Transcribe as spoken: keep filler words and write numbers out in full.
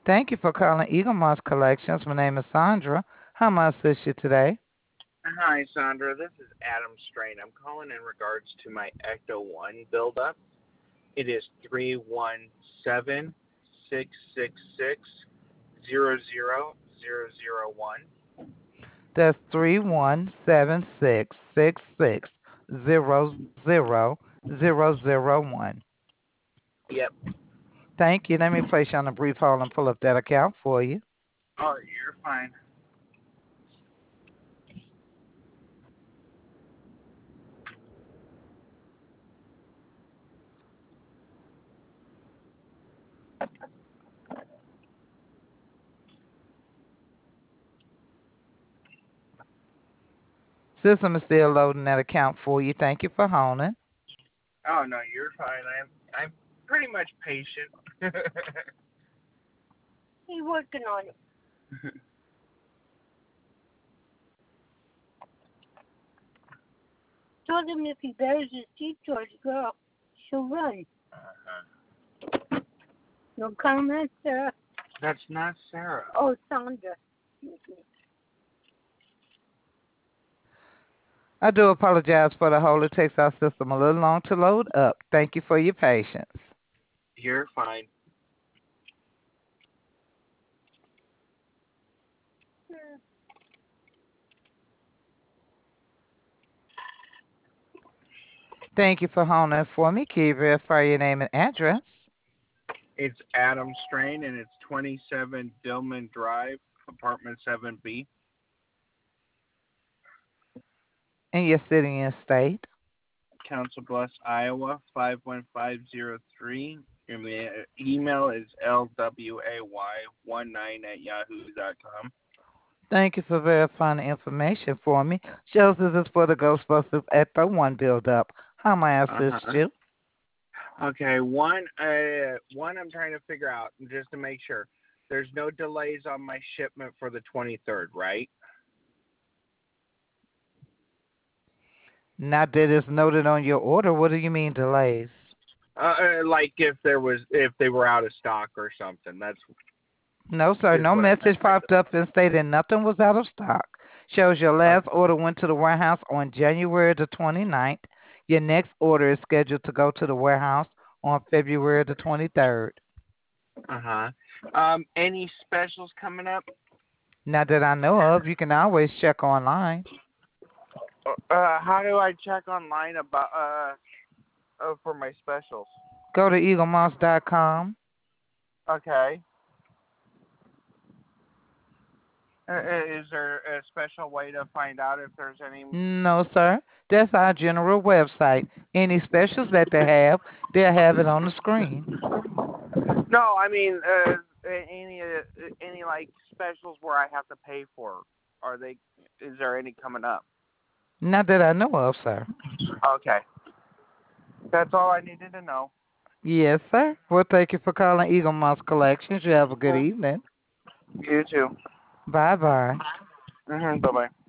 Thank you for calling Eagle Moss Collections. My name is Sandra. How may I assist you today? Hi, Sandra. This is Adam Strain. I'm calling in regards to my Ecto one buildup. It is three one seven six six six zero zero zero zero one. That's three one seven six six six zero zero zero zero one. Yep. Thank you. Let me place you on a brief hold and pull up that account for you. Oh, you're fine. System is still loading that account for you. Thank you for holding. Oh no, you're fine. I'm I'm pretty much patient. He's working on it. Told him if he bares his teeth towards the girl, she'll run. uh-huh. No comment, Sarah? That's not Sarah. Oh, Sandra. I do apologize for the hold. It takes our system a little long to load up. Thank you for your patience. You're fine. Thank you for holding for me. Can you verify your name and address? It's Adam Strain, and it's twenty-seven Dillman Drive, apartment seven B. And your city and state? Council Bluffs, Iowa, five one five zero three. Your email is l w a y one nine at yahoo dot com. Thank you for verifying the information for me. Shows this is for the Ghostbusters at the one build up. How may I assist Uh-huh. you? Okay, one, uh, one I'm trying to figure out, just to make sure. There's no delays on my shipment for the twenty-third, right? Not that it's noted on your order. What do you mean delays? Uh, uh, like if there was, if they were out of stock or something. That's No, sir. is No what I meant message by popped up and stated nothing was out of stock. Shows your delay. last order went to the warehouse on January the twenty-ninth. Your next order is scheduled to go to the warehouse on February the twenty-third. Uh huh. Um, any specials coming up? Not that I know of. You can always check online. Uh, how do I check online about uh, uh for my specials? Go to eagle moss dot com. Okay. Uh, uh, is there a special way to find out if there's any? No, sir. That's our general website. Any specials that they have, they'll have it on the screen. No, I mean, uh, any uh, any like specials where I have to pay for? Are they? Is there any coming up? Not that I know of, sir. Okay, that's all I needed to know. Yes, sir. Well, thank you for calling Eagle Moss Collections. You have a good evening. You too. Bye bye. Mhm. Bye bye.